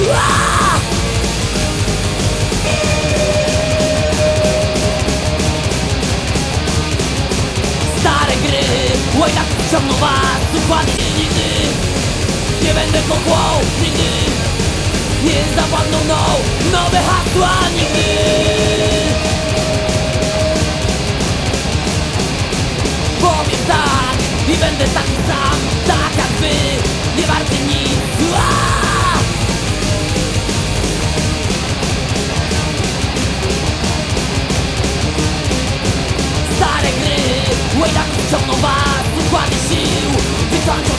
Stare gry, łajdak ciągną was, układy nigdy nie będę kochał, nigdy nie zapadną mną nowe hasła, nigdy. Powiem tak i będę taki sam, tak jak wy, nie warty nic. Stare gry, łajdaków ciągną was, układy sił wykończą